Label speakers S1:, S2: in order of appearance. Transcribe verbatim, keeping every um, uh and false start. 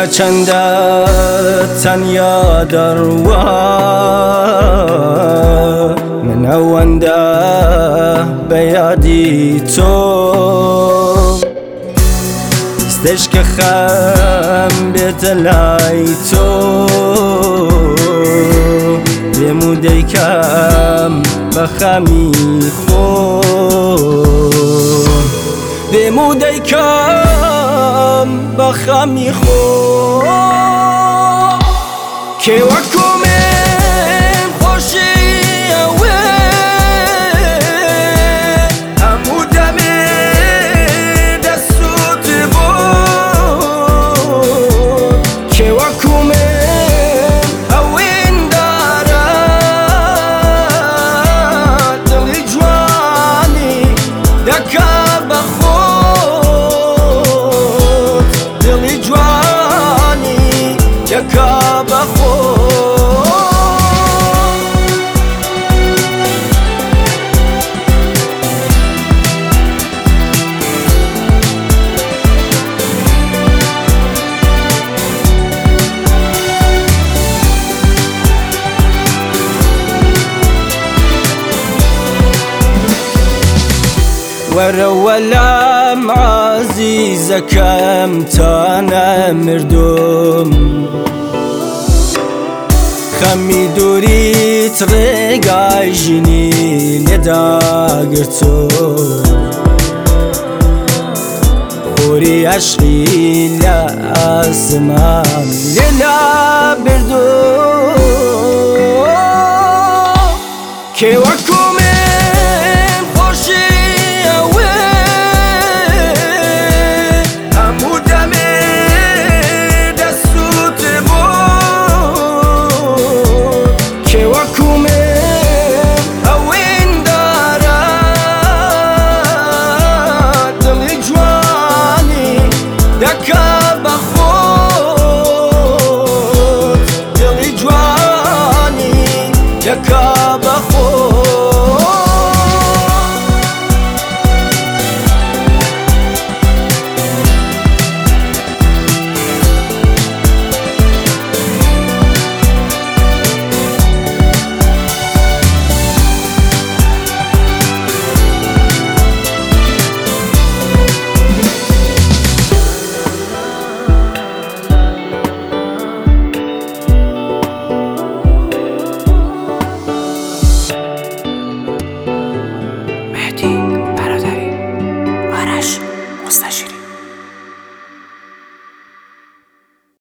S1: تا چەندە تەنیا دەڕوا من ئەوەندە بە یادی تۆ دەست کە خەم بێتە لای تۆ دێم و دەیکەم بە خەمی خۆ دێم و دەیکەم بە خەمی خۆ کێ وەکو من خۆشی ئەوێ هەموو دەمێ دەسووت بۆ کێ وەکو من ئەوێندارە دڵی جوانی دەکا بە خۆت دڵی جوانی دەکا بە خۆت وەرە وەلام عەزیزەکەم تا نەمردوم خەمی دووریت ڕێگای ژینی لێداگرتۆ خۆری عەشقی لە ئاسمان لێلا بردۆ کێ وەکو من خۆشی ئەوێ هەموو دەمێ دەسووت بۆ کێ وەکو من ئەوێندارە دڵی جوانی دەکا بە خۆت دڵی جوانی دەکا بە خۆت
S2: مهدی برادری آرش